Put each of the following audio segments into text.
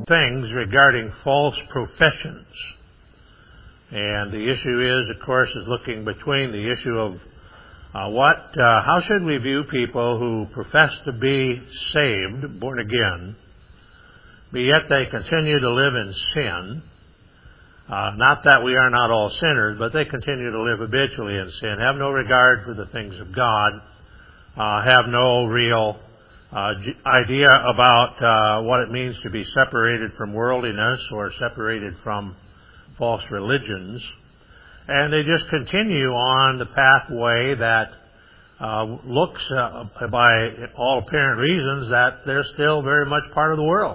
things regarding false professions. And the issue is, of course, is looking between the issue of how should we view people who profess to be saved, born again, but yet they continue to live in sin. Not that we are not all sinners, but they continue to live habitually in sin, have no regard for the things of God, have no real idea about what it means to be separated from worldliness or separated from false religions. And they just continue on the pathway that looks, by all apparent reasons, that they're still very much part of the world.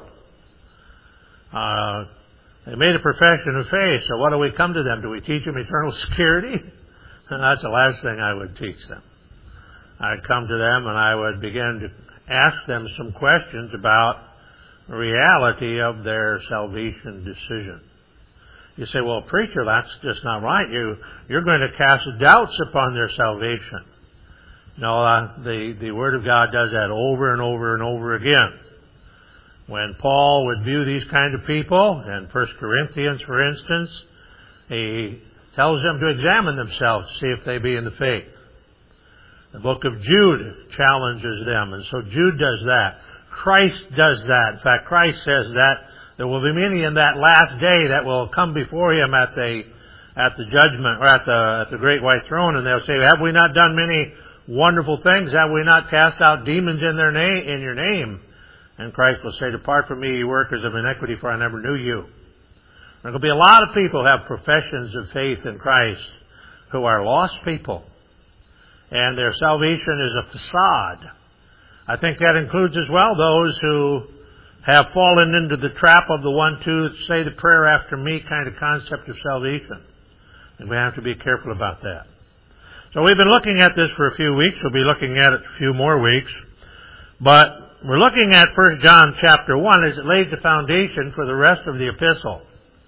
They made a profession of faith, so what do we come to them? Do we teach them eternal security? That's the last thing I would teach them. I'd come to them and I would begin to ask them some questions about the reality of their salvation decision. You say, well, preacher, that's just not right. You're going to cast doubts upon their salvation. No, the Word of God does that over and over and over again. When Paul would view these kind of people, in 1 Corinthians, for instance, he tells them to examine themselves to see if they be in the faith. The book of Jude challenges them, and so Jude does that. Christ does that. In fact, Christ says that there will be many in that last day that will come before Him at the judgment, or at the great white throne, and they'll say, have we not done many wonderful things? Have we not cast out demons in your name? And Christ will say, depart from me, you workers of iniquity, for I never knew you. There will be a lot of people who have professions of faith in Christ who are lost people. And their salvation is a facade. I think that includes as well those who have fallen into the trap of the 1-2 say the prayer after me kind of concept of salvation. And we have to be careful about that. So we've been looking at this for a few weeks. We'll be looking at it a few more weeks. But we're looking at 1 John chapter 1 as it lays the foundation for the rest of the epistle.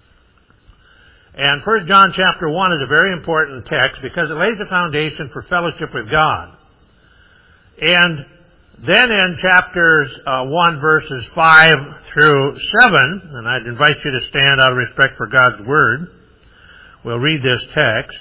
And 1 John chapter 1 is a very important text because it lays the foundation for fellowship with God. And then in chapters 1 verses 5 through 7, and I'd invite you to stand out of respect for God's Word, we'll read this text.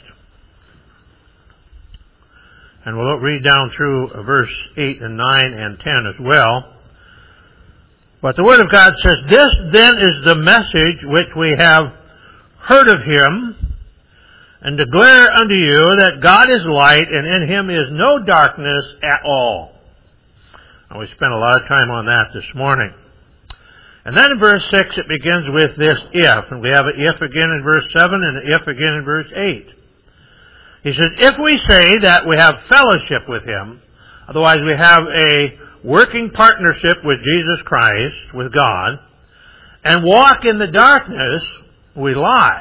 And we'll read down through verse 8 and 9 and 10 as well. But the Word of God says, this then is the message which we have heard of Him, and declare unto you that God is light, and in Him is no darkness at all. And we spent a lot of time on that this morning. And then in verse 6 it begins with this if. And we have an if again in verse 7 and an if again in verse 8. He says, if we say that we have fellowship with Him, otherwise we have a working partnership with Jesus Christ, with God, and walk in the darkness, we lie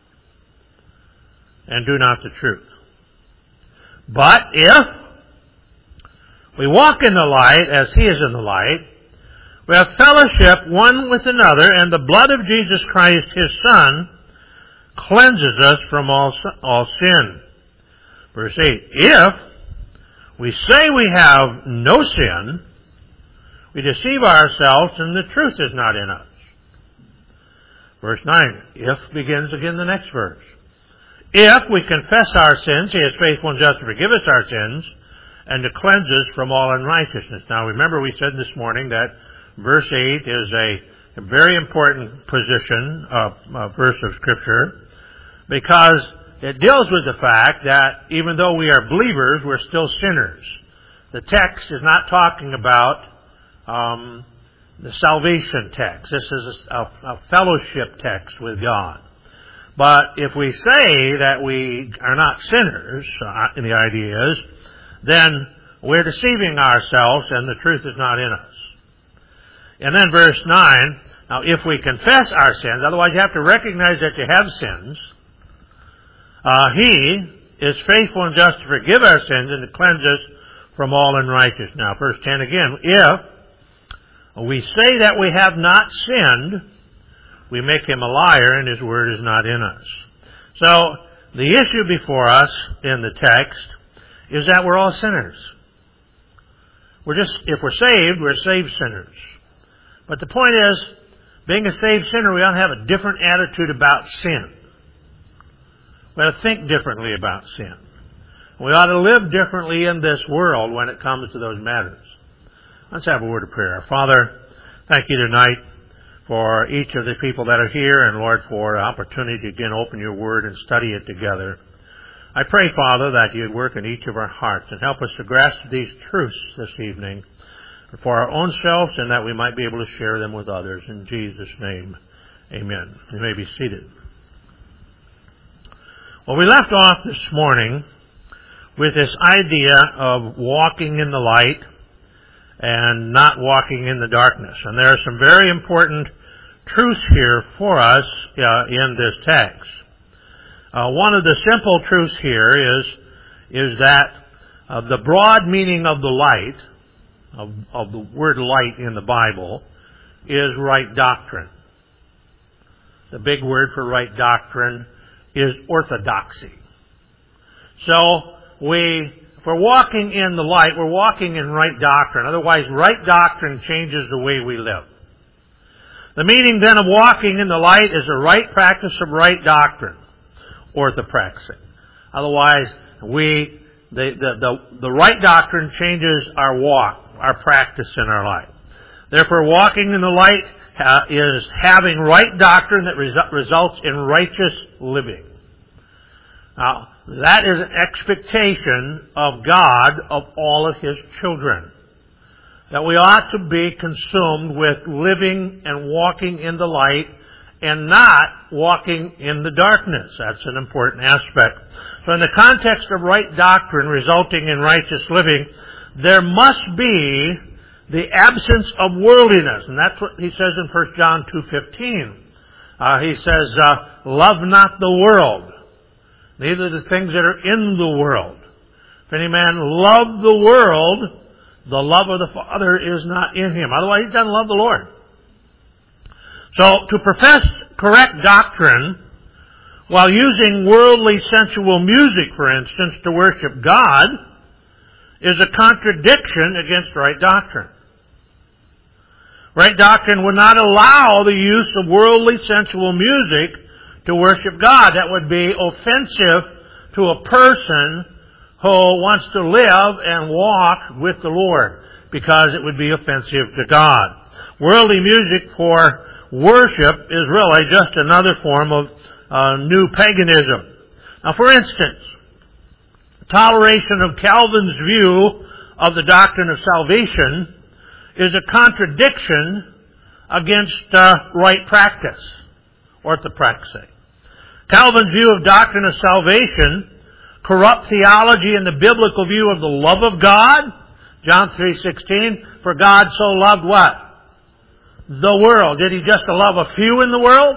and do not the truth. But if we walk in the light as He is in the light, we have fellowship one with another, and the blood of Jesus Christ, His Son, cleanses us from all sin. Verse 8, if we say we have no sin, we deceive ourselves and the truth is not in us. Verse 9, if begins again the next verse. If we confess our sins, He is faithful and just to forgive us our sins and to cleanse us from all unrighteousness. Now remember we said this morning that verse 8 is a very important position of verse of Scripture because it deals with the fact that even though we are believers, we're still sinners. The text is not talking about the salvation text. This is a fellowship text with God. But if we say that we are not sinners, and the idea is, then we're deceiving ourselves and the truth is not in us. And then verse 9, now if we confess our sins, otherwise you have to recognize that you have sins, He is faithful and just to forgive our sins and to cleanse us from all unrighteousness. Now, verse 10 again. If we say that we have not sinned, we make Him a liar and His word is not in us. So, the issue before us in the text is that we're all sinners. If we're saved sinners. But the point is, Being a saved sinner, we ought to have a different attitude about sin. We ought to think differently about sin. We ought to live differently in this world when it comes to those matters. Let's have a word of prayer. Father, thank you tonight for each of the people that are here, and Lord, for the opportunity to again open your word and study it together. I pray, Father, that you'd work in each of our hearts and help us to grasp these truths this evening for our own selves, and that we might be able to share them with others. In Jesus' name, amen. You may be seated. Well, we left off this morning with this idea of walking in the light and not walking in the darkness. And there are some very important truths here for us in this text. One of the simple truths here is that the broad meaning of the light, of the word light in the Bible, is right doctrine. The big word for right doctrine is orthodoxy. So if we're walking in the light, we're walking in right doctrine. Otherwise, right doctrine changes the way we live. The meaning then of walking in the light is a right practice of right doctrine, orthopraxy. Otherwise, the right doctrine changes our walk, our practice in our life. Therefore, walking in the light is having right doctrine that results in righteous living. Now, that is an expectation of God of all of His children. That we ought to be consumed with living and walking in the light and not walking in the darkness. That's an important aspect. So in the context of right doctrine resulting in righteous living, there must be the absence of worldliness. And that's what he says in 1 John 2:15. He says, love not the world, neither the things that are in the world. If any man love the world, the love of the Father is not in him. Otherwise, he doesn't love the Lord. So, to profess correct doctrine while using worldly sensual music, for instance, to worship God, is a contradiction against right doctrine. Right doctrine would not allow the use of worldly sensual music to worship God. That would be offensive to a person who wants to live and walk with the Lord, because it would be offensive to God. Worldly music for worship is really just another form of new paganism. Now, for instance, toleration of Calvin's view of the doctrine of salvation is a contradiction against right practice, orthopraxy. Calvin's view of doctrine of salvation corrupt theology and the biblical view of the love of God. John 3:16, for God so loved what? The world. Did He just love a few in the world?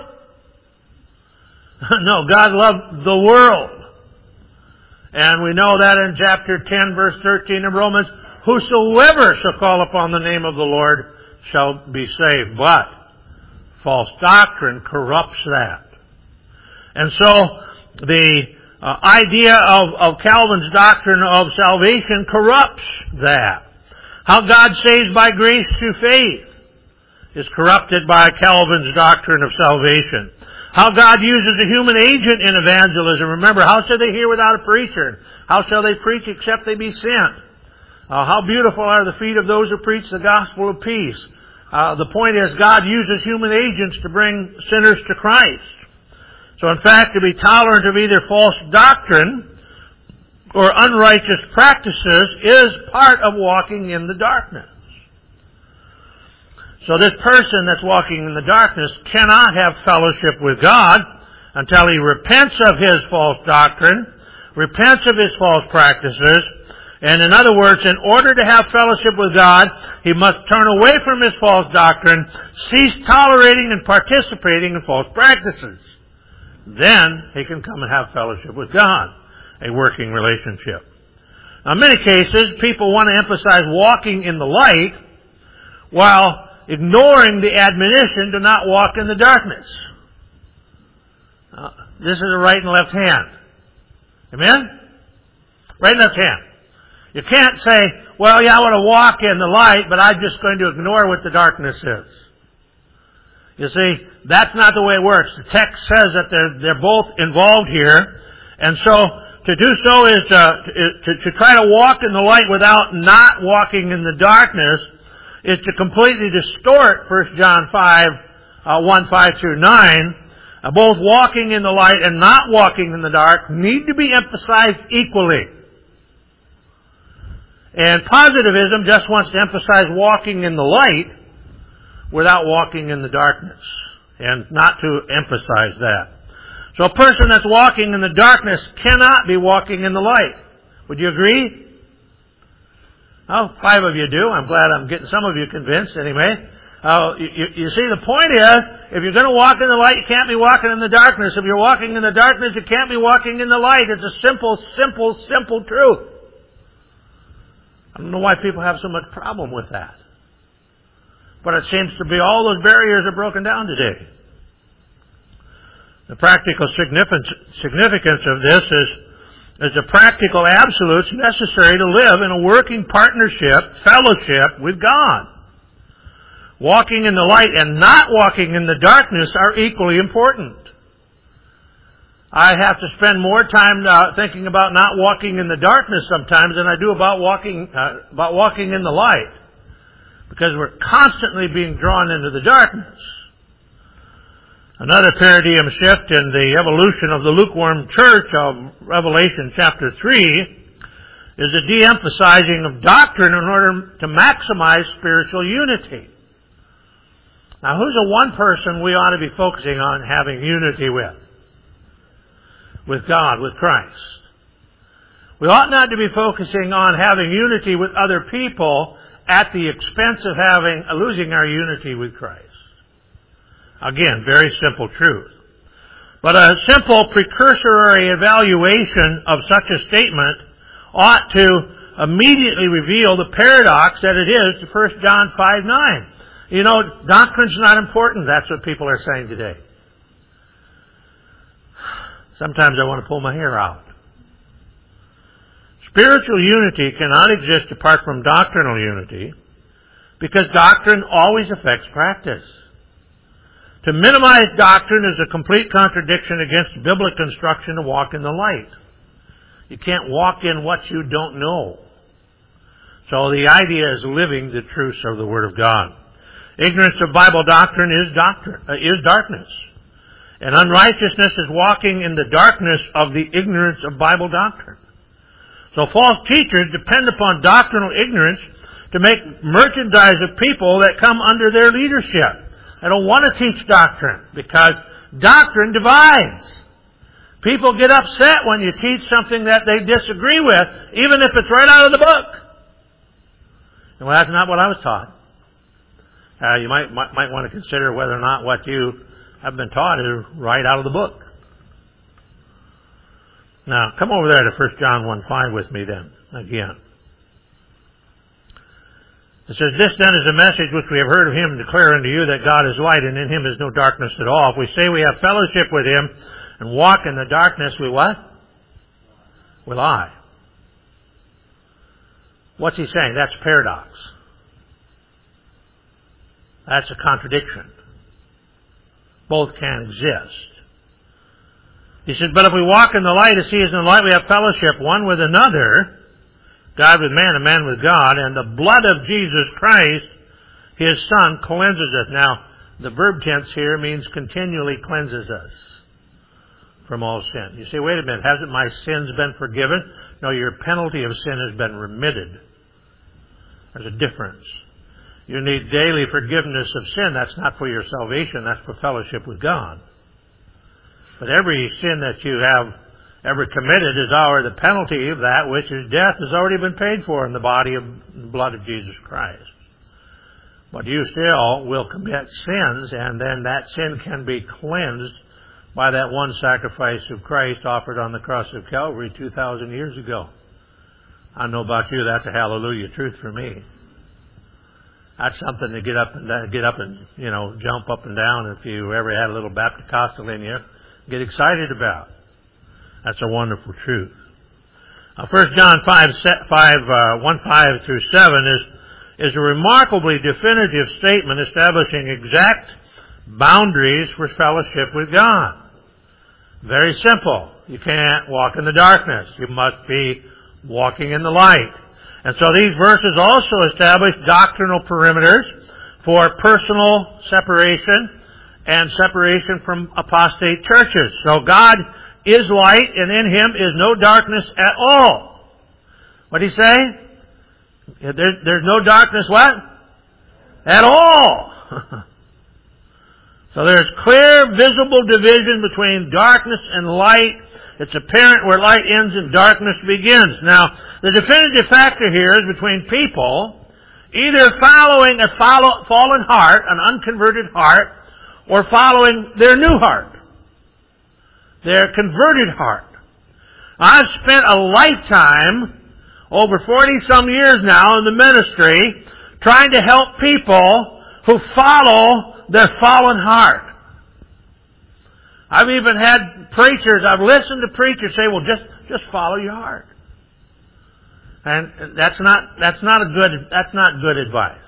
No, God loved the world. And we know that in chapter 10, verse 13 of Romans, whosoever shall call upon the name of the Lord shall be saved. But false doctrine corrupts that. And so the idea of Calvin's doctrine of salvation corrupts that. How God saves by grace through faith is corrupted by Calvin's doctrine of salvation. How God uses a human agent in evangelism. Remember, how shall they hear without a preacher? How shall they preach except they be sent? How beautiful are the feet of those who preach the gospel of peace. The point is, God uses human agents to bring sinners to Christ. So in fact, to be tolerant of either false doctrine or unrighteous practices is part of walking in the darkness. So this person that's walking in the darkness cannot have fellowship with God until he repents of his false doctrine, repents of his false practices, and in other words, in order to have fellowship with God, he must turn away from his false doctrine, cease tolerating and participating in false practices. Then he can come and have fellowship with God, a working relationship. Now, in many cases, people want to emphasize walking in the light while ignoring the admonition to not walk in the darkness. This is a right and left hand. Amen? Right and left hand. You can't say, well, yeah, I want to walk in the light, but I'm just going to ignore what the darkness is. You see, that's not the way it works. The text says that they're both involved here. And so, to do so is to try to walk in the light without not walking in the darkness is to completely distort 1 John 5, 1, 5 through 9. Both walking in the light and not walking in the dark need to be emphasized equally. And positivism just wants to emphasize walking in the light without walking in the darkness, and not to emphasize that. So a person that's walking in the darkness cannot be walking in the light. Would you agree? Oh, 5 of you do. I'm glad I'm getting some of you convinced anyway. You see, the point is, if you're going to walk in the light, you can't be walking in the darkness. If you're walking in the darkness, you can't be walking in the light. It's a simple truth. I don't know why people have so much problem with that. But it seems to be all those barriers are broken down today. The practical significance of this is the practical absolutes necessary to live in a working partnership, fellowship with God. Walking in the light and not walking in the darkness are equally important. I have to spend more time thinking about not walking in the darkness sometimes than I do about walking in the light, because we're constantly being drawn into the darkness. Another paradigm shift in the evolution of the lukewarm church of Revelation chapter 3 is the de-emphasizing of doctrine in order to maximize spiritual unity. Now, who's the one person we ought to be focusing on having unity with? With God, with Christ. We ought not to be focusing on having unity with other people at the expense of losing our unity with Christ. Again, very simple truth. But a simple precursory evaluation of such a statement ought to immediately reveal the paradox that it is to 1 John 5:9. You know, doctrine's not important. That's what people are saying today. Sometimes I want to pull my hair out. Spiritual unity cannot exist apart from doctrinal unity, because doctrine always affects practice. To minimize doctrine is a complete contradiction against biblical instruction to walk in the light. You can't walk in what you don't know. So the idea is living the truths of the Word of God. Ignorance of Bible doctrine is darkness. And unrighteousness is walking in the darkness of the ignorance of Bible doctrine. So false teachers depend upon doctrinal ignorance to make merchandise of people that come under their leadership. They don't want to teach doctrine because doctrine divides. People get upset when you teach something that they disagree with, even if it's right out of the book. And well, that's not what I was taught. You might want to consider whether or not what you have been taught is right out of the book. Now, come over there to 1 John 1:5 with me then, again. It says, "This then is a message which we have heard of Him and declare unto you, that God is light, and in Him is no darkness at all. If we say we have fellowship with Him and walk in the darkness, we what? We lie." What's he saying? That's a paradox. That's a contradiction. Both can exist. He said, "But if we walk in the light as He is in the light, we have fellowship one with another, God with man and man with God, and the blood of Jesus Christ, His Son, cleanses us." Now, the verb tense here means continually cleanses us from all sin. You say, wait a minute, hasn't my sins been forgiven? No, your penalty of sin has been remitted. There's a difference. You need daily forgiveness of sin. That's not for your salvation. That's for fellowship with God. But every sin that you have ever committed is the penalty of that, which is death, has already been paid for in the body and blood of Jesus Christ. But you still will commit sins, and then that sin can be cleansed by that one sacrifice of Christ offered on the cross of Calvary 2,000 years ago. I don't know about you, that's a hallelujah truth for me. That's something to get up and jump up and down if you ever had a little Baptist-Costal in you. Get excited about. That's a wonderful truth. 1 John 1:5 through 7 is a remarkably definitive statement establishing exact boundaries for fellowship with God. Very simple. You can't walk in the darkness. You must be walking in the light. And so these verses also establish doctrinal perimeters for personal separation and separation from apostate churches. So God is light, and in Him is no darkness at all. What did He say? There's no darkness what? At all. So there's clear, visible division between darkness and light. It's apparent where light ends and darkness begins. Now, the definitive factor here is between people either following a fallen heart, an unconverted heart, or following their new heart, their converted heart. I've spent a lifetime, over 40-some years now in the ministry, trying to help people who follow their fallen heart. I've even had preachers, I've listened to preachers say, well, just follow your heart. And that's not good advice.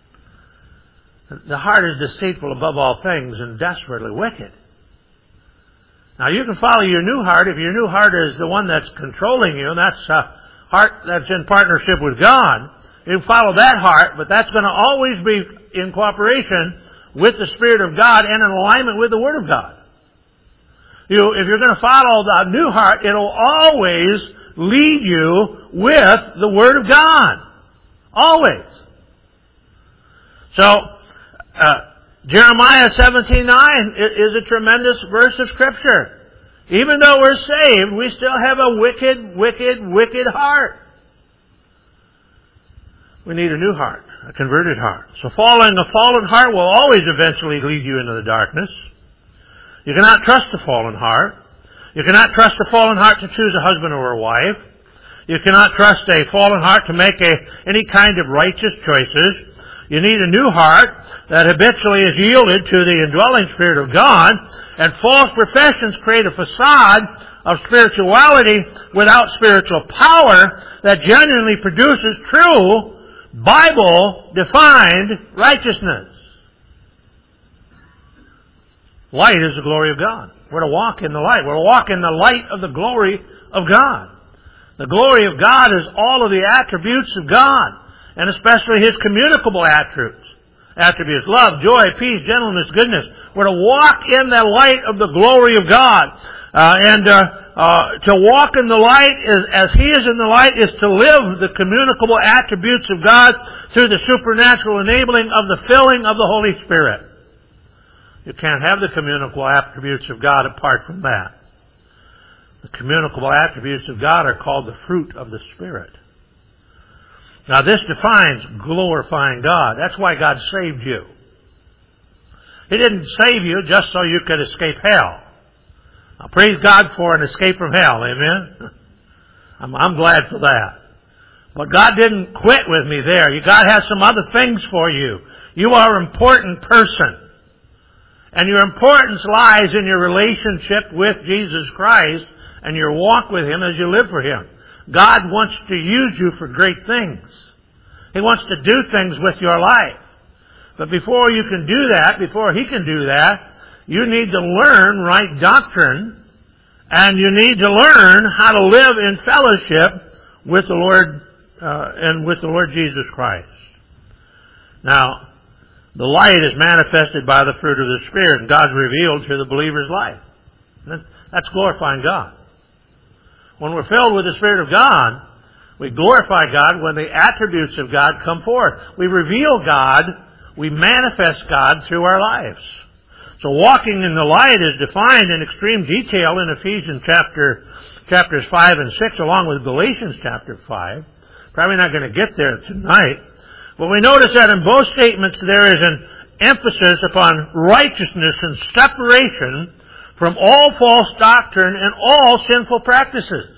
The heart is deceitful above all things and desperately wicked. Now you can follow your new heart if your new heart is the one that's controlling you, and that's a heart that's in partnership with God. You can follow that heart, but that's going to always be in cooperation with the Spirit of God and in alignment with the Word of God. If you're going to follow the new heart, it'll always lead you with the Word of God. Always. So, Jeremiah 17:9 is a tremendous verse of Scripture. Even though we're saved, we still have a wicked heart. We need a new heart, a converted heart. So following a fallen heart will always eventually lead you into the darkness. You cannot trust a fallen heart. You cannot trust a fallen heart to choose a husband or a wife. You cannot trust a fallen heart to make any kind of righteous choices. You need a new heart that habitually is yielded to the indwelling Spirit of God, and false professions create a facade of spirituality without spiritual power that genuinely produces true Bible-defined righteousness. Light is the glory of God. We're to walk in the light. We're to walk in the light of the glory of God. The glory of God is all of the attributes of God, and especially His communicable attributes. Love, joy, peace, gentleness, goodness. We're to walk in the light of the glory of God. To walk in the light as He is in the light is to live the communicable attributes of God through the supernatural enabling of the filling of the Holy Spirit. You can't have the communicable attributes of God apart from that. The communicable attributes of God are called the fruit of the Spirit. Now this defines glorifying God. That's why God saved you. He didn't save you just so you could escape hell. Now praise God for an escape from hell. Amen? I'm glad for that. But God didn't quit with me there. God has some other things for you. You are an important person. And your importance lies in your relationship with Jesus Christ and your walk with Him as you live for Him. God wants to use you for great things. He wants to do things with your life. But before you can do that, before He can do that, you need to learn right doctrine, and you need to learn how to live in fellowship with the Lord and with the Lord Jesus Christ. Now, the light is manifested by the fruit of the Spirit, and God's revealed through the believer's life. That's glorifying God. When we're filled with the Spirit of God, we glorify God when the attributes of God come forth. We reveal God, we manifest God through our lives. So walking in the light is defined in extreme detail in Ephesians chapters 5 and 6, along with Galatians chapter 5. Probably not going to get there tonight. But we notice that in both statements there is an emphasis upon righteousness and separation from all false doctrine and all sinful practices.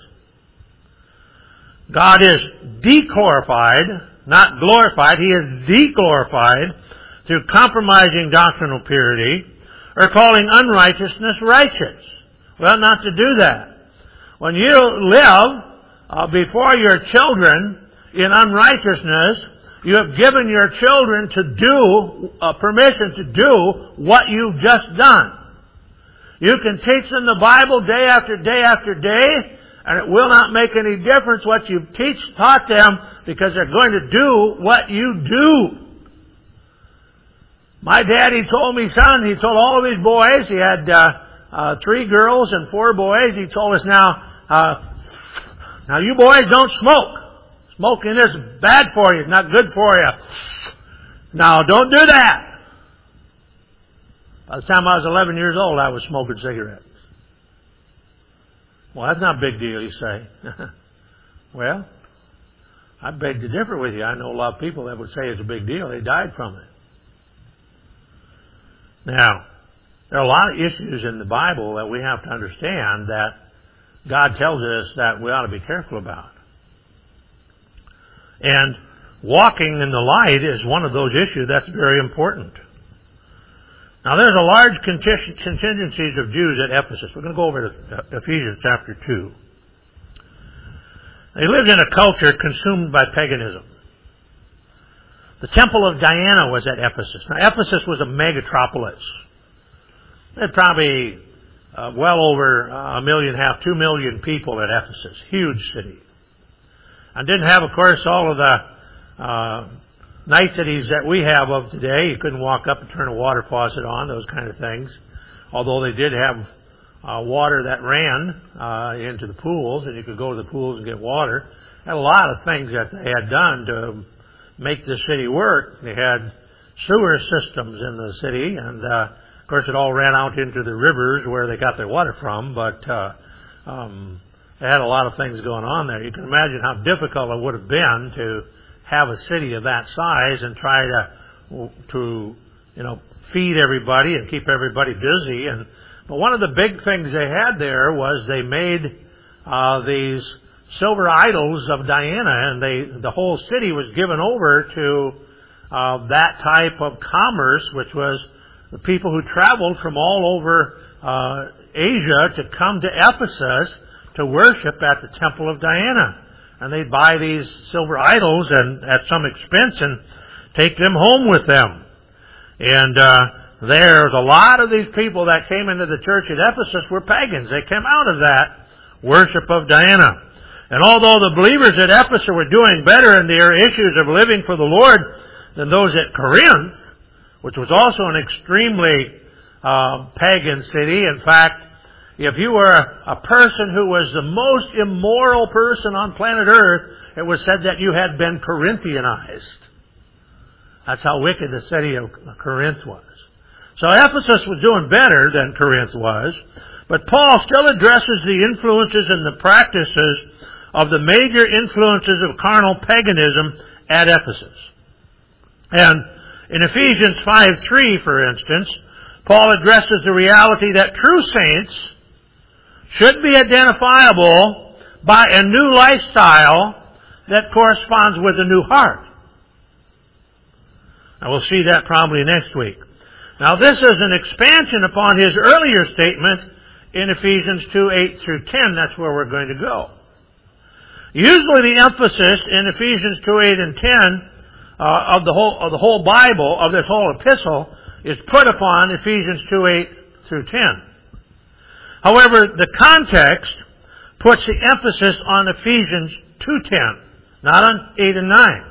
God is de-glorified, not glorified. He is de-glorified through compromising doctrinal purity or calling unrighteousness righteous. Well, not to do that. When you live before your children in unrighteousness, You have given your children to do, permission to do what you've just done. You can teach them the Bible day after day after day, and it will not make any difference what you've taught them, because they're going to do what you do. My daddy told me, son, he told all of his boys, he had 3 girls and 4 boys, he told us now you boys don't smoke. Smoking is bad for you, it's not good for you. Now don't do that. By the time I was 11 years old, I was smoking cigarettes. Well, that's not a big deal, you say. Well, I beg to differ with you. I know a lot of people that would say it's a big deal. They died from it. Now, there are a lot of issues in the Bible that we have to understand that God tells us that we ought to be careful about. And walking in the light is one of those issues that's very important. Now, there's a large contingencies of Jews at Ephesus. We're going to go over to Ephesians chapter 2. They lived in a culture consumed by paganism. The temple of Diana was at Ephesus. Now, Ephesus was a megatropolis. They had probably well over 1.5 million, 2 million people at Ephesus. Huge city. And didn't have, of course, all of the niceties that we have of today. You couldn't walk up and turn a water faucet on, those kind of things. Although they did have water that ran into the pools, and you could go to the pools and get water. Had a lot of things that they had done to make the city work. They had sewer systems in the city, and of course it all ran out into the rivers where they got their water from, but they had a lot of things going on there. You can imagine how difficult it would have been to have a city of that size and try to feed everybody and keep everybody busy. But one of the big things they had there was they made these silver idols of Diana, and the whole city was given over to that type of commerce, which was the people who traveled from all over Asia to come to Ephesus to worship at the temple of Diana. And they'd buy these silver idols and at some expense and take them home with them. And there's a lot of these people that came into the church at Ephesus were pagans. They came out of that worship of Diana. And although the believers at Ephesus were doing better in their issues of living for the Lord than those at Corinth, which was also an extremely pagan city. In fact, if you were a person who was the most immoral person on planet Earth, it was said that you had been Corinthianized. That's how wicked the city of Corinth was. So Ephesus was doing better than Corinth was, but Paul still addresses the influences and the practices of the major influences of carnal paganism at Ephesus. And in Ephesians 5:3, for instance, Paul addresses the reality that true saints should be identifiable by a new lifestyle that corresponds with a new heart. And we'll see that probably next week. Now, this is an expansion upon his earlier statement in Ephesians 2:8 through 10. That's where we're going to go. Usually the emphasis in Ephesians 2:8 and 10 of the whole Bible, of this whole epistle, is put upon Ephesians 2:8 through 10. However, the context puts the emphasis on Ephesians 2:10, not on 8 and 9.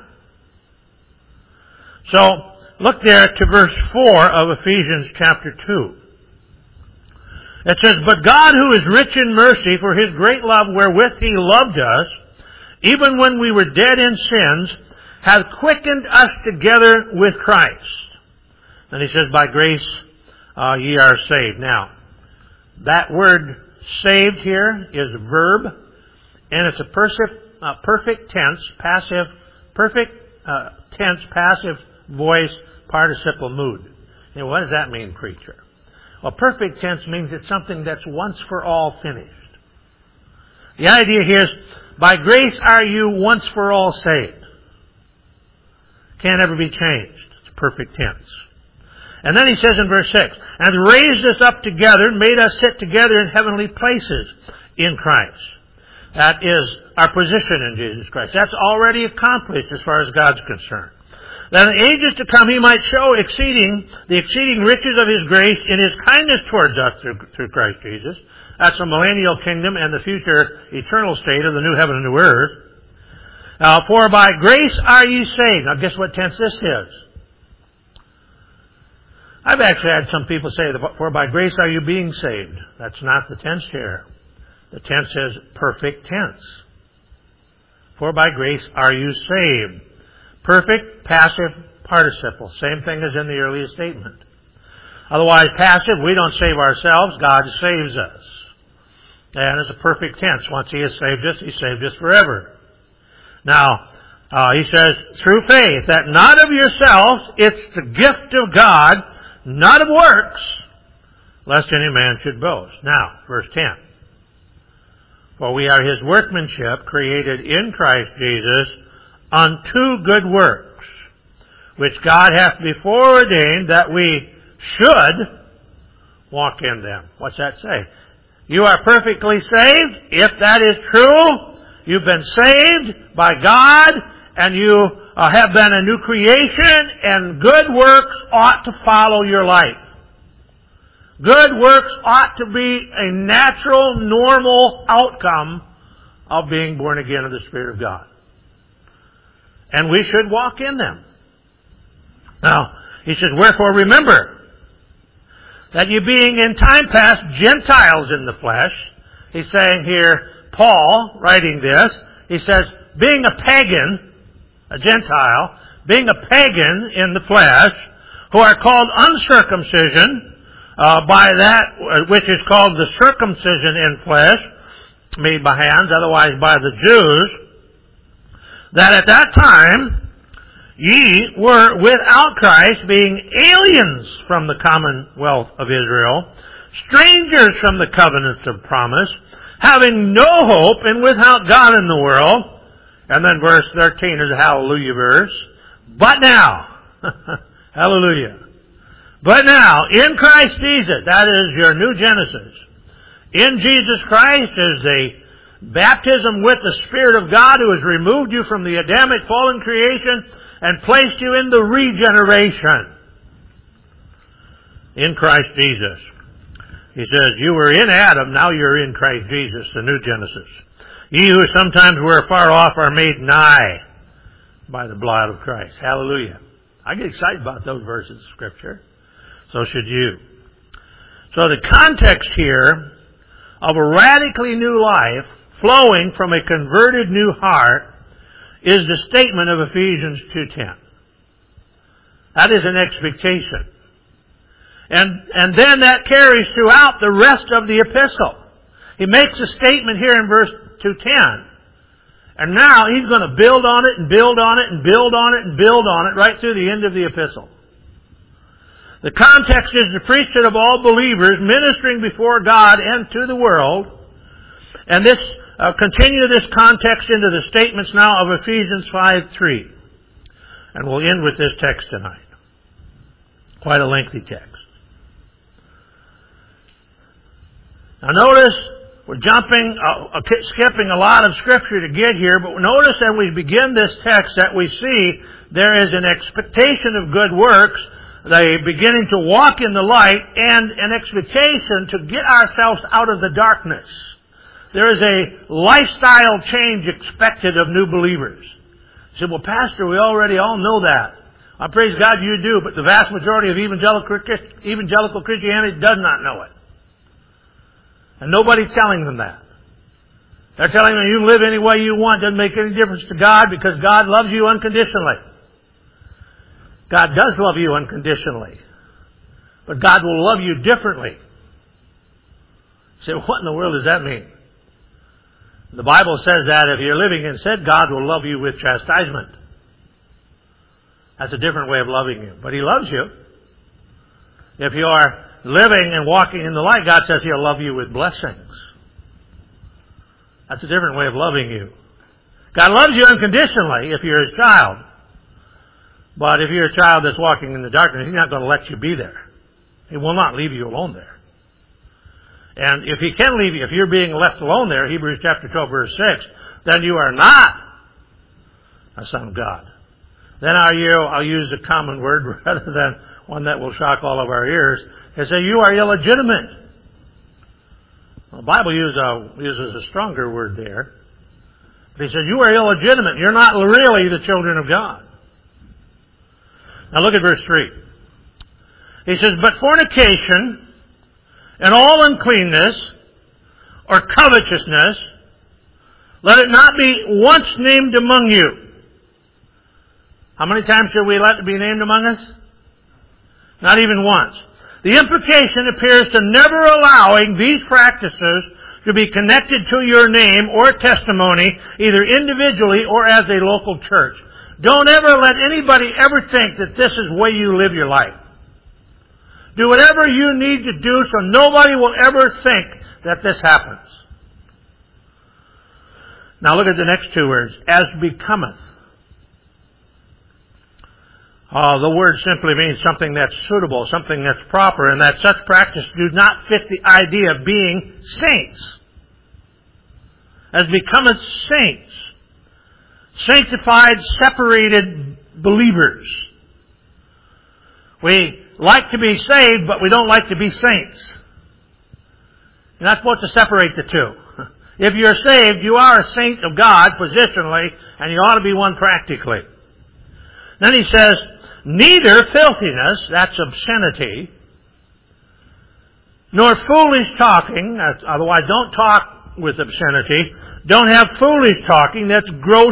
So, look there to verse 4 of Ephesians chapter 2. It says, "But God, who is rich in mercy, for His great love wherewith He loved us, even when we were dead in sins, hath quickened us together with Christ." And he says, "By grace ye are saved." Now, that word saved here is a verb, and it's a perfect tense, passive voice, participle mood. Now, what does that mean, preacher? Well, perfect tense means it's something that's once for all finished. The idea here is, by grace are you once for all saved. Can't ever be changed. It's perfect tense. And then he says in verse 6, "And raised us up together and made us sit together in heavenly places in Christ." That is our position in Jesus Christ. That's already accomplished as far as God's concerned. that in the ages to come he might show the exceeding riches of his grace in his kindness towards us through Christ Jesus. That's the millennial kingdom and the future eternal state of the new heaven and new earth. For by grace are ye saved. Now guess what tense this is? I've actually had some people say, for by grace are you being saved. That's not the tense here. The tense is perfect tense. For by grace are you saved. Perfect, passive, participle. Same thing as in the earlier statement. Otherwise, passive, we don't save ourselves, God saves us. And it's a perfect tense. Once He has saved us, He saved us forever. Now, He says, through faith, that not of yourselves, it's the gift of God, not of works, lest any man should boast. Now, verse 10. For we are His workmanship, created in Christ Jesus, unto good works, which God hath before ordained that we should walk in them. What's that say? You are perfectly saved. If that is true, you've been saved by God, and you have been a new creation, and good works ought to follow your life. Good works ought to be a natural, normal outcome of being born again of the Spirit of God. And we should walk in them. Now, he says, wherefore remember that you being in time past Gentiles in the flesh. He's saying here, Paul, writing this, he says, being a pagan, a Gentile, being a pagan in the flesh, who are called uncircumcision, by that which is called the circumcision in flesh, made by hands, otherwise by the Jews, that at that time ye were without Christ, being aliens from the commonwealth of Israel, strangers from the covenants of promise, having no hope and without God in the world. And then verse 13 is a hallelujah verse. But now, hallelujah. But now, in Christ Jesus, that is your new Genesis, in Jesus Christ is the baptism with the Spirit of God who has removed you from the Adamic fallen creation and placed you in the regeneration. In Christ Jesus. He says, you were in Adam, now you're in Christ Jesus, the new Genesis. Ye who sometimes were far off are made nigh by the blood of Christ. Hallelujah. I get excited about those verses of Scripture. So should you. So the context here of a radically new life flowing from a converted new heart is the statement of Ephesians 2:10. That is an expectation. And then that carries throughout the rest of the epistle. He makes a statement here in verse 2:10. And now he's going to build on it and build on it and build on it and build on it right through the end of the epistle. The context is the priesthood of all believers ministering before God and to the world. And this continue this context into the statements now of Ephesians 5:3. And we'll end with this text tonight. Quite a lengthy text. Now notice, we're skipping a lot of Scripture to get here, but notice as we begin this text that we see there is an expectation of good works, the beginning to walk in the light, and an expectation to get ourselves out of the darkness. There is a lifestyle change expected of new believers. You say, well, Pastor, we already all know that. I praise God you do, but the vast majority of evangelical Christianity does not know it. And nobody's telling them that. They're telling them you can live any way you want, doesn't make any difference to God because God loves you unconditionally. God does love you unconditionally. But God will love you differently. You say, what in the world does that mean? The Bible says that if you're living in sin, God will love you with chastisement. That's a different way of loving you. But He loves you. If you are living and walking in the light, God says He'll love you with blessings. That's a different way of loving you. God loves you unconditionally if you're His child. But if you're a child that's walking in the darkness, He's not going to let you be there. He will not leave you alone there. And if He can leave you, if you're being left alone there, Hebrews chapter 12 verse 6, then you are not a son of God. Then I'll use a common word rather than one that will shock all of our ears. They say, you are illegitimate. Well, the Bible uses a stronger word there. But he says, you are illegitimate. You're not really the children of God. Now look at verse 3. He says, but fornication and all uncleanness or covetousness, let it not be once named among you. How many times should we let it be named among us? Not even once. The implication appears to never allowing these practices to be connected to your name or testimony, either individually or as a local church. Don't ever let anybody ever think that this is the way you live your life. Do whatever you need to do so nobody will ever think that this happens. Now look at the next two words. As becometh. The word simply means something that's suitable, something that's proper, and that such practice do not fit the idea of being saints. As becometh saints. Sanctified, separated believers. We like to be saved, but we don't like to be saints. You're not supposed to separate the two. If you're saved, you are a saint of God positionally, and you ought to be one practically. Then he says, neither filthiness, that's obscenity, nor foolish talking, otherwise don't talk with obscenity. Don't have foolish talking, that's gross,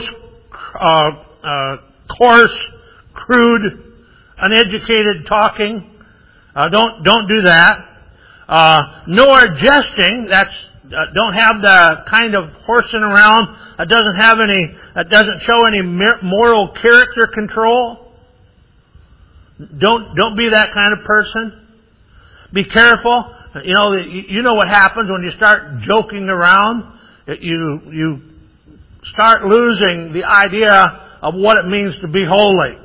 coarse, crude, uneducated talking. Don't do that. Nor jesting, that's don't have the kind of horsing around that doesn't show any moral character control. Don't be that kind of person. Be careful. You know what happens when you start joking around. You start losing the idea of what it means to be holy.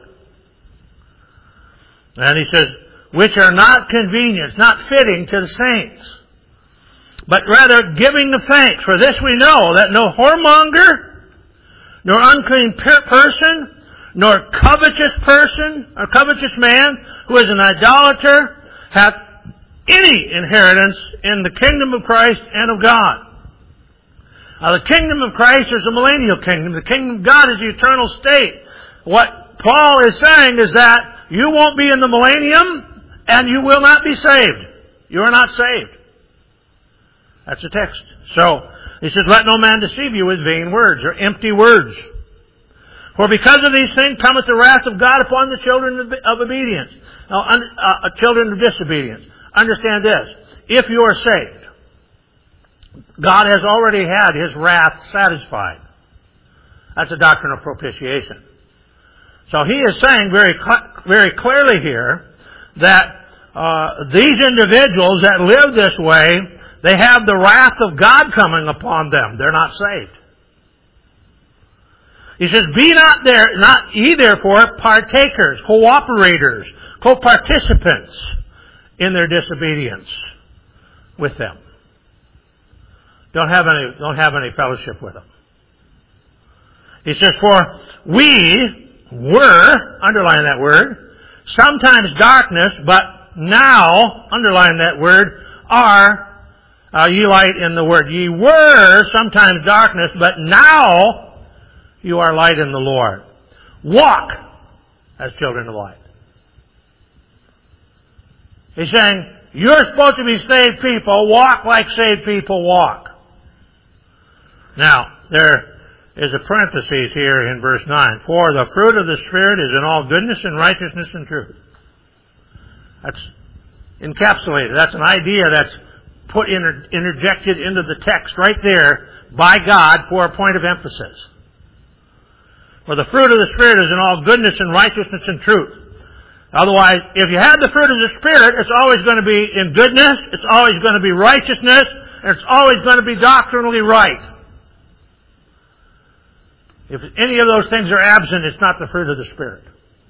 And he says, which are not convenient, not fitting to the saints, but rather giving the thanks. For this we know, that no whoremonger, nor unclean person, nor covetous person, or covetous man, who is an idolater, hath any inheritance in the kingdom of Christ and of God. Now the kingdom of Christ is a millennial kingdom. The kingdom of God is the eternal state. What Paul is saying is that you won't be in the millennium, and you will not be saved. You are not saved. That's the text. So, he says, let no man deceive you with vain words, or empty words. For because of these things cometh the wrath of God upon the children of obedience. Children of disobedience. Understand this. If you are saved, God has already had His wrath satisfied. That's a doctrine of propitiation. So he is saying very clearly here that these individuals that live this way, they have the wrath of God coming upon them. They're not saved. He says, be not ye therefore partakers, cooperators, co-participants in their disobedience with them. Don't have any fellowship with them. He says, for we were, underline that word, sometimes darkness, but now, underline that word, are, ye light in the word. Ye were sometimes darkness, but now you are light in the Lord. Walk as children of light. He's saying, you're supposed to be saved people. Walk like saved people walk. Now, there is a parenthesis here in verse 9. For the fruit of the Spirit is in all goodness and righteousness and truth. That's encapsulated. That's an idea that's interjected into the text right there by God for a point of emphasis. For the fruit of the Spirit is in all goodness and righteousness and truth. Otherwise, if you have the fruit of the Spirit, it's always going to be in goodness, it's always going to be righteousness, and it's always going to be doctrinally right. If any of those things are absent, it's not the fruit of the Spirit.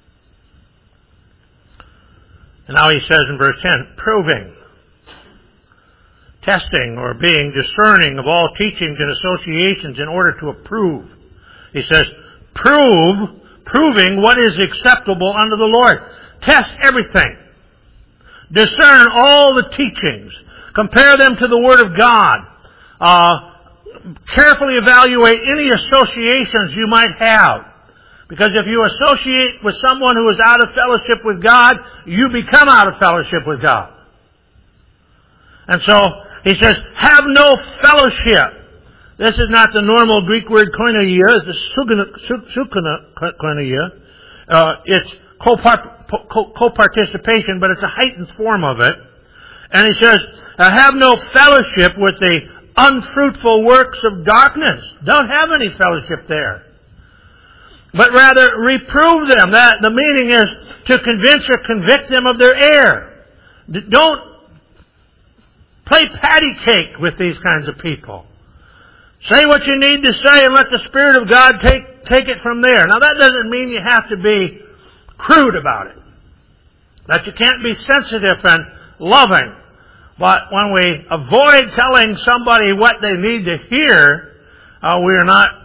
And now he says in verse 10, proving, testing, or being discerning of all teachings and associations in order to approve. He says, prove proving what is acceptable unto the Lord. Test everything. Discern all the teachings. Compare them to the Word of God. Carefully evaluate any associations you might have. Because if you associate with someone who is out of fellowship with God, you become out of fellowship with God. And so, he says, have no fellowship. This is not the normal Greek word koinonia, it's the sukuna koinonia. It's co-participation, but it's a heightened form of it. And he says, have no fellowship with the unfruitful works of darkness. Don't have any fellowship there. But rather reprove them. That the meaning is to convince or convict them of their error. Don't play patty cake with these kinds of people. Say what you need to say and let the Spirit of God take it from there. Now that doesn't mean you have to be crude about it. That you can't be sensitive and loving. But when we avoid telling somebody what they need to hear, we're not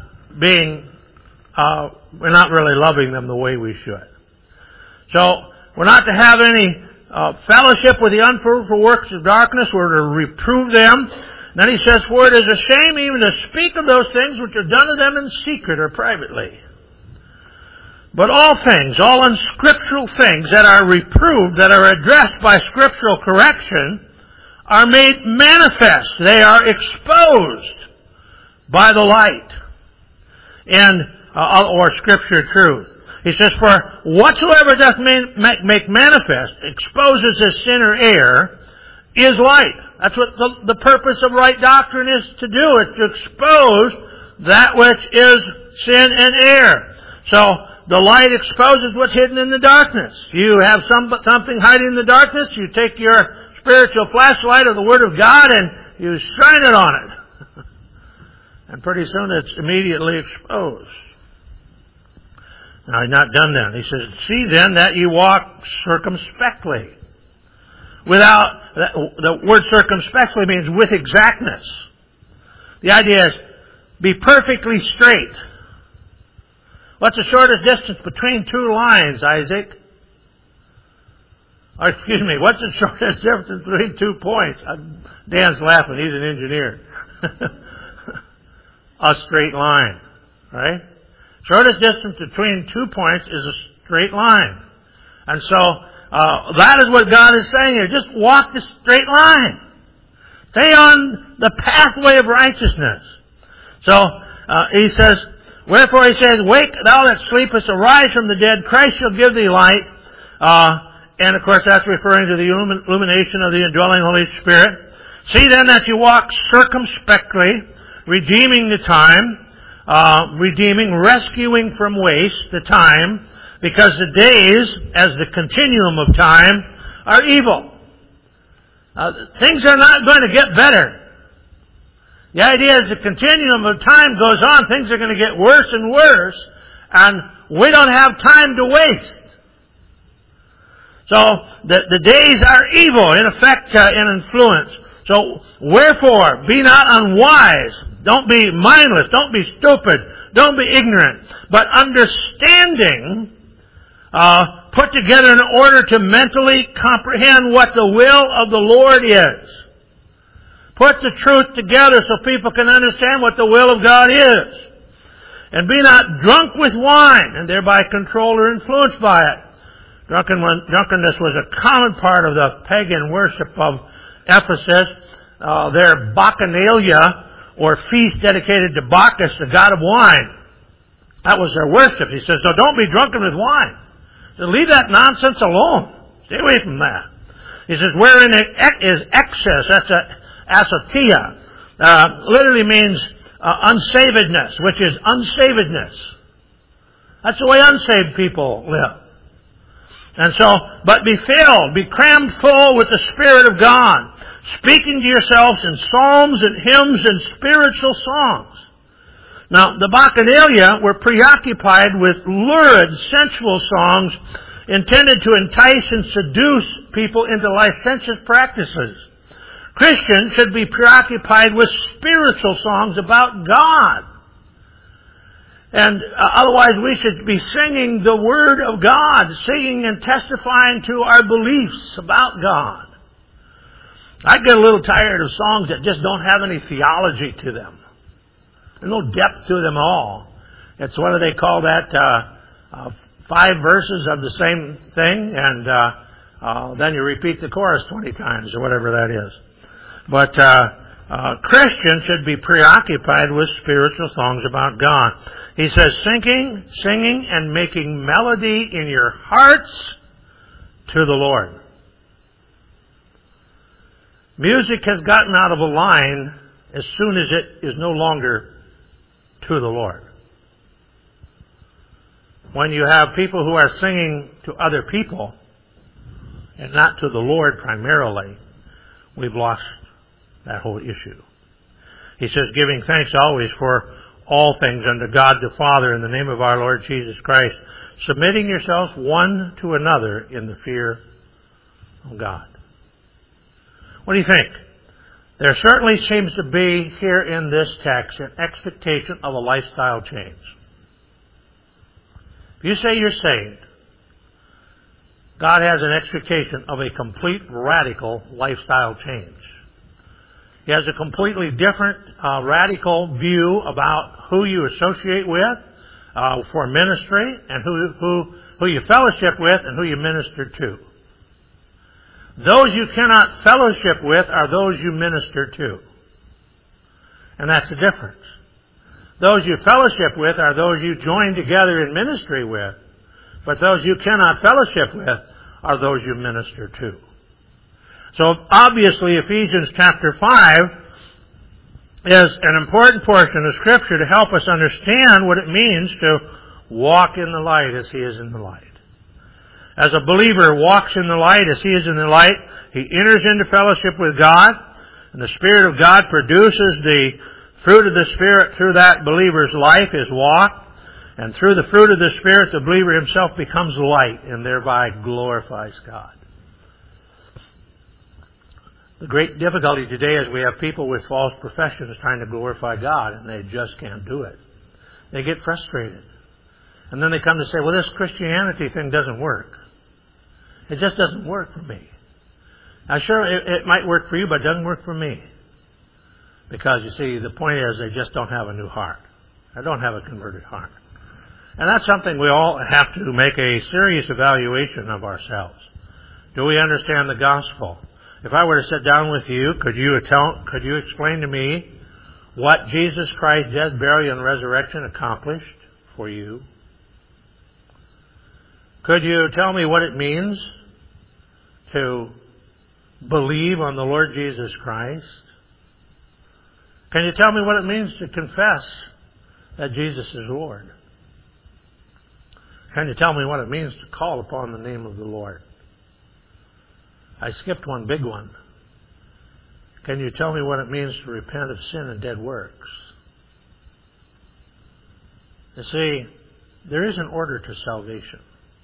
really loving them the way we should. So, we're not to have any fellowship with the unfruitful works of darkness. We're to reprove them. Then he says, for it is a shame even to speak of those things which are done to them in secret or privately. But all things, all unscriptural things that are reproved, that are addressed by scriptural correction, are made manifest. They are exposed by the light or scripture truth. He says, for whatsoever doth make manifest, exposes as sin or error, is light. That's what the purpose of right doctrine is to do. It's to expose that which is sin and error. So, the light exposes what's hidden in the darkness. You have something hiding in the darkness, you take your spiritual flashlight of the Word of God and you shine it on it. And pretty soon it's immediately exposed. Now, he's not done then. He says, see then that you walk circumspectly. The word circumspectly means with exactness. The idea is, be perfectly straight. What's the shortest distance between two lines, Isaac? Or, excuse me, what's the shortest difference between 2 points? Dan's laughing, he's an engineer. A straight line, right? Shortest distance between 2 points is a straight line. And so, that is what God is saying here. Just walk the straight line. Stay on the pathway of righteousness. So, he says, wherefore he says, wake thou that sleepest, arise from the dead, Christ shall give thee light. And of course that's referring to the illumination of the indwelling Holy Spirit. See then that you walk circumspectly, redeeming the time, rescuing from waste the time, because the days, as the continuum of time, are evil. Things are not going to get better. The idea is the continuum of time goes on, things are going to get worse and worse, and we don't have time to waste. So, the days are evil, in effect, in influence. So, wherefore, be not unwise. Don't be mindless. Don't be stupid. Don't be ignorant. But understanding, put together in order to mentally comprehend what the will of the Lord is. Put the truth together so people can understand what the will of God is. And be not drunk with wine, and thereby controlled or influenced by it. Drunkenness was a common part of the pagan worship of Ephesus. Their Bacchanalia, or feast dedicated to Bacchus, the god of wine. That was their worship. He says, so don't be drunken with wine. So leave that nonsense alone. Stay away from that. He says, wherein is excess, that's asotia. Literally means unsavedness, which is unsavedness. That's the way unsaved people live. And so, but be filled, be crammed full with the Spirit of God, speaking to yourselves in psalms and hymns and spiritual songs. Now, the Bacchanalia were preoccupied with lurid, sensual songs intended to entice and seduce people into licentious practices. Christians should be preoccupied with spiritual songs about God. And otherwise we should be singing the Word of God, singing and testifying to our beliefs about God. I get a little tired of songs that just don't have any theology to them. There's no depth to them all. It's what do they call that? 5 verses of the same thing, and then you repeat the chorus 20 times or whatever that is. But Christians should be preoccupied with spiritual songs about God. He says, singing and making melody in your hearts to the Lord. Music has gotten out of a line as soon as it is no longer to the Lord. When you have people who are singing to other people and not to the Lord primarily, we've lost that whole issue. He says, giving thanks always for all things unto God the Father in the name of our Lord Jesus Christ, submitting yourselves one to another in the fear of God. What do you think? There certainly seems to be here in this text an expectation of a lifestyle change. If you say you're saved, God has an expectation of a complete, radical lifestyle change. He has a completely different, radical view about who you associate with for ministry and who you fellowship with and who you minister to. Those you cannot fellowship with are those you minister to. And that's the difference. Those you fellowship with are those you join together in ministry with. But those you cannot fellowship with are those you minister to. So obviously Ephesians chapter 5 is an important portion of Scripture to help us understand what it means to walk in the light as He is in the light. As a believer walks in the light as he is in the light, he enters into fellowship with God, and the Spirit of God produces the fruit of the Spirit through that believer's life, his walk, and through the fruit of the Spirit, the believer himself becomes light and thereby glorifies God. The great difficulty today is we have people with false professions trying to glorify God, and they just can't do it. They get frustrated. And then they come to say, well, this Christianity thing doesn't work. It just doesn't work for me. Now, sure, it might work for you, but it doesn't work for me. Because, you see, the point is they just don't have a new heart. They don't have a converted heart. And that's something we all have to make a serious evaluation of ourselves. Do we understand the gospel? If I were to sit down with you, could you explain to me what Jesus Christ's death, burial, and resurrection accomplished for you? Could you tell me what it means to believe on the Lord Jesus Christ? Can you tell me what it means to confess that Jesus is Lord? Can you tell me what it means to call upon the name of the Lord? I skipped one big one. Can you tell me what it means to repent of sin and dead works? You see, there is an order to salvation.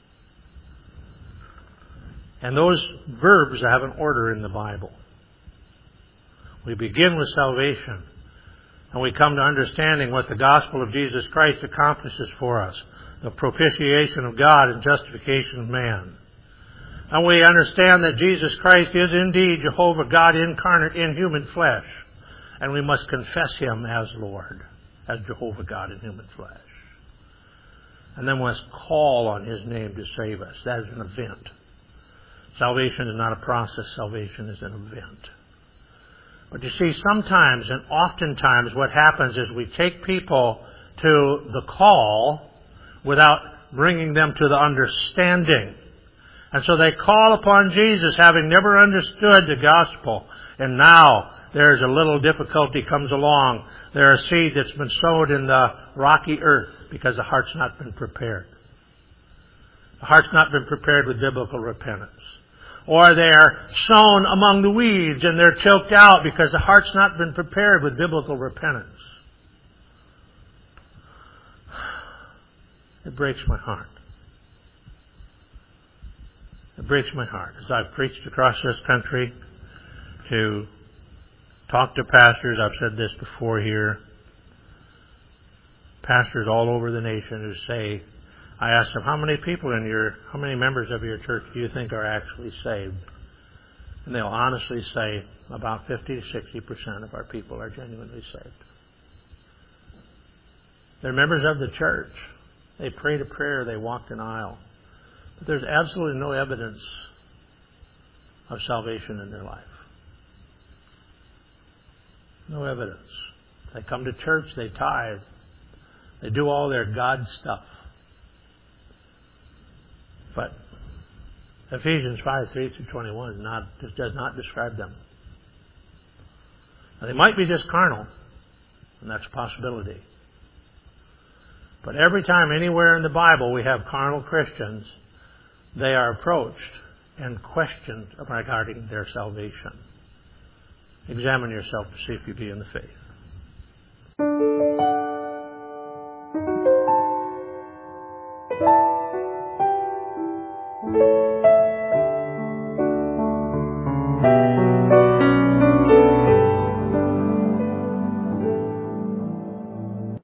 And those verbs have an order in the Bible. We begin with salvation, and we come to understanding what the gospel of Jesus Christ accomplishes for us, the propitiation of God and justification of man. And we understand that Jesus Christ is indeed Jehovah God incarnate in human flesh, and we must confess Him as Lord, as Jehovah God in human flesh. And then we must call on His name to save us. That is an event. Salvation is not a process. Salvation is an event. But you see, sometimes and oftentimes what happens is we take people to the call without bringing them to the understanding. And so they call upon Jesus having never understood the gospel. And now there's a little difficulty comes along. There's a seed that's been sowed in the rocky earth because the heart's not been prepared. The heart's not been prepared with biblical repentance. Or they're sown among the weeds and they're choked out because the heart's not been prepared with biblical repentance. It breaks my heart. It breaks my heart. As I've preached across this country to talk to pastors, I've said this before here, pastors all over the nation who say, I ask them, how many members of your church do you think are actually saved? And they'll honestly say about 50 to 60% of our people are genuinely saved. They're members of the church. They prayed a prayer, they walked an aisle. But there's absolutely no evidence of salvation in their life. No evidence. They come to church, they tithe, they do all their God stuff. But Ephesians 5:3-21 does not describe them. Now, they might be just carnal, and that's a possibility. But every time anywhere in the Bible we have carnal Christians, they are approached and questioned regarding their salvation. Examine yourself to see if you be in the faith.